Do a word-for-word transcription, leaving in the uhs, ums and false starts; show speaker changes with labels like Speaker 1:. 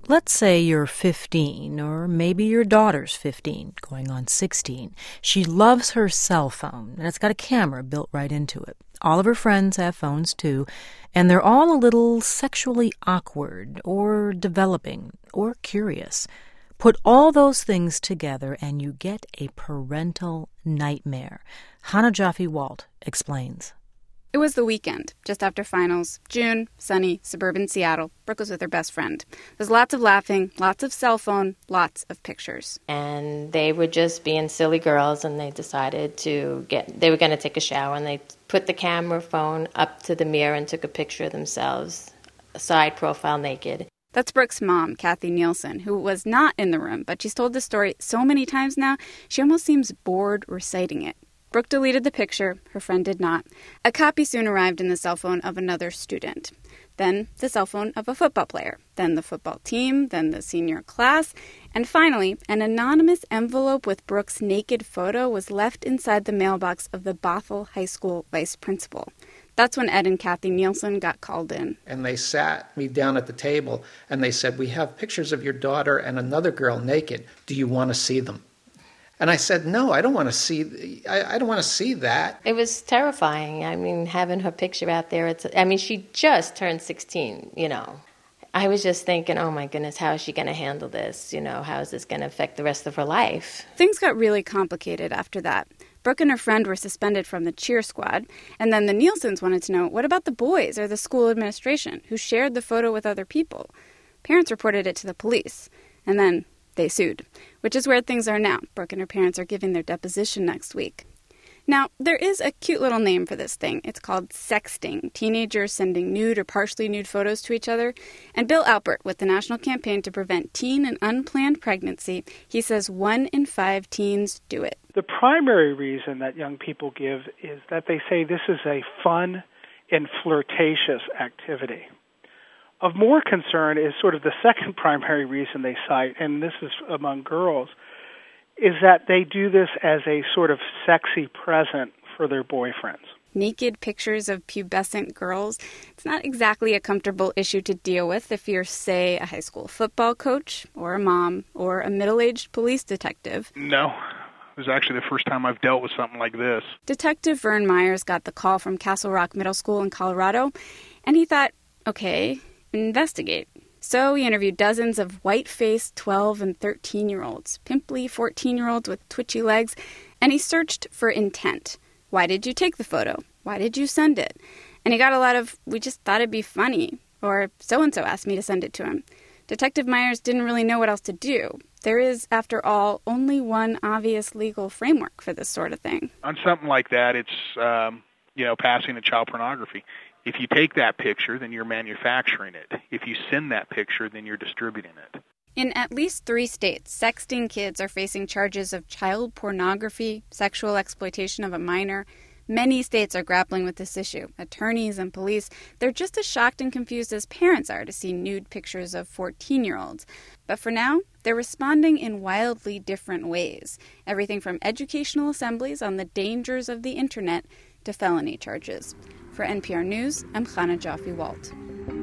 Speaker 1: Let's say you're fifteen, or maybe your daughter's fifteen, going on sixteen. She loves her cell phone, and it's got a camera built right into it. All of her friends have phones, too, and they're all a little sexually awkward, or developing, or curious. Put all those things together, and you get a parental nightmare. Hannah Jaffe-Walt explains.
Speaker 2: It was the weekend, just after finals. June, sunny, suburban Seattle. Brooke was with her best friend. There's lots of laughing, lots of cell phone, lots of pictures.
Speaker 3: And they were just being silly girls, and they decided to get, they were going to take a shower, and they put the camera phone up to the mirror and took a picture of themselves, side profile naked.
Speaker 2: That's Brooke's mom, Kathy Nielsen, who was not in the room, but she's told the story so many times now, she almost seems bored reciting it. Brooke deleted the picture. Her friend did not. A copy soon arrived in the cell phone of another student. Then the cell phone of a football player. Then the football team. Then the senior class. And finally, an anonymous envelope with Brooke's naked photo was left inside the mailbox of the Bothell High School vice principal. That's when Ed and Kathy Nielsen got called in.
Speaker 4: And they sat me down at the table, and they said, "We have pictures of your daughter and another girl naked. Do you want to see them?" And I said, no, I don't want to see, I, I don't want to see that.
Speaker 3: It was terrifying. I mean, having her picture out there, it's, I mean, she just turned sixteen, you know. I was just thinking, oh my goodness, how is she going to handle this? You know, how is this going to affect the rest of her life?
Speaker 2: Things got really complicated after that. Brooke and her friend were suspended from the cheer squad, and then the Nielsens wanted to know, what about the boys or the school administration who shared the photo with other people? Parents reported it to the police, and then they sued, which is where things are now. Brooke and her parents are giving their deposition next week. Now, there is a cute little name for this thing. It's called sexting, teenagers sending nude or partially nude photos to each other. And Bill Alpert, with the National Campaign to Prevent Teen and Unplanned Pregnancy, he says one in five teens do it.
Speaker 5: The primary reason that young people give is that they say this is a fun and flirtatious activity. Of more concern is sort of the second primary reason they cite, and this is among girls, is that they do this as a sort of sexy present for their boyfriends.
Speaker 2: Naked pictures of pubescent girls. It's not exactly a comfortable issue to deal with if you're, say, a high school football coach or a mom or a middle-aged police detective.
Speaker 6: No. It was actually the first time I've dealt with something like this.
Speaker 2: Detective Vern Myers got the call from Castle Rock Middle School in Colorado, and he thought, okay, investigate. So he interviewed dozens of white-faced twelve and thirteen-year-olds, pimply fourteen-year-olds with twitchy legs, and he searched for intent. Why did you take the photo? Why did you send it? And he got a lot of, we just thought it'd be funny, or so-and-so asked me to send it to him. Detective Myers didn't really know what else to do. There is, after all, only one obvious legal framework for this sort of thing.
Speaker 6: On something like that, it's, um, you know, passing of child pornography. If you take that picture, then you're manufacturing it. If you send that picture, then you're distributing it.
Speaker 2: In at least three states, sexting kids are facing charges of child pornography, sexual exploitation of a minor. Many states are grappling with this issue. Attorneys and police, they're just as shocked and confused as parents are to see nude pictures of fourteen-year-olds. But for now, they're responding in wildly different ways. Everything from educational assemblies on the dangers of the internet to felony charges. For N P R News, I'm Hannah Jaffe-Walt.